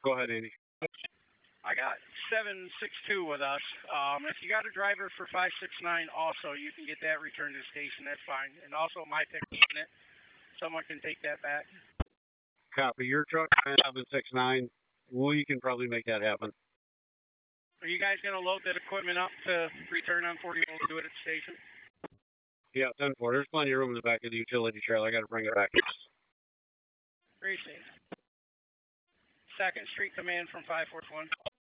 Go ahead, Andy. I got 762 with us. If you got a driver for 569 also, you can get that returned to the station. That's fine. And also my pick unit. Someone can take that back. Copy. Your truck 769. We can probably make that happen. Are you guys going to load that equipment up to return on 40 volts, do it at the station? Yeah, 10-4. There's plenty of room in the back of the utility trailer. I got to bring it back. Very safe. Second Street Command from 541.